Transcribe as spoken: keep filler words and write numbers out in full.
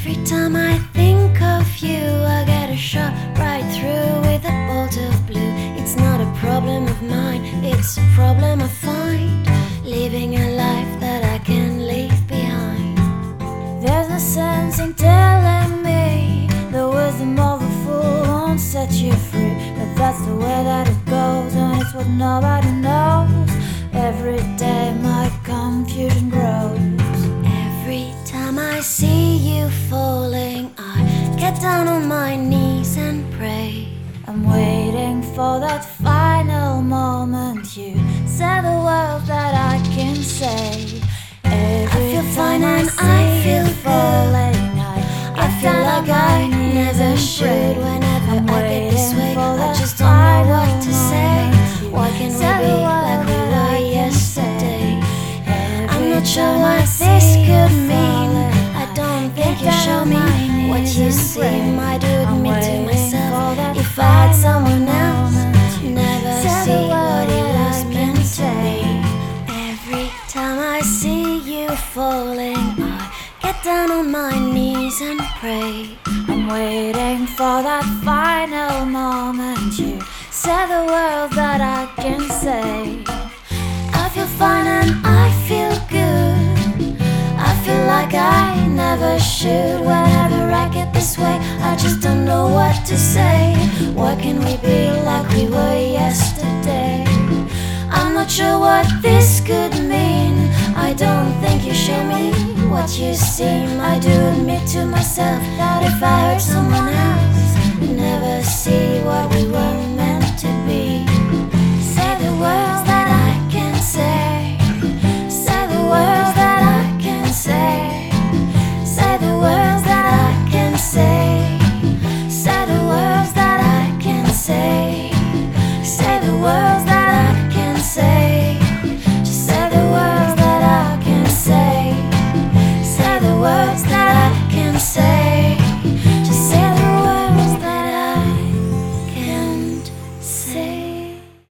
Every time I think of you, I get a shot right through with a bolt of blue. It's not a problem of mine, it's a problem I find living a life that I can leave behind. There's no sense in telling me the wisdom of a fool won't set you free, but that's the way that it goes, and it's what nobody knows. Every day my confusion grows. Every time I see you falling, I get down on my knees and pray. I'm waiting for that final moment. You said the world that I can say. Every I feel fine time and I, I see feel you falling, I, I get feel down like on I my knees never and should. pray. Whenever I'm I get this waiting way, for I that just don't know what final to say. moment. You Why can't we said be the world like we that were I can yesterday? say. I'm not Every sure time I what see this you could mean. falling, I don't get think you down show on me my what knees you and see. pray. Might do I'm admit to waiting myself, for that if I had final someone else, moment. You never said see the what world it that was I meant can to say. be. Every time I see you falling, I get down on my knees and pray. I'm waiting for that final moment. You said the world that I can say. I feel fine and I feel good. I feel like I never should. Whenever I get this way, I just don't know what to say. Why can't we be like we were yesterday? I'm not sure what this could mean. I don't think you show me what you seem. I do admit to myself that if I hurt someone else, never see what we were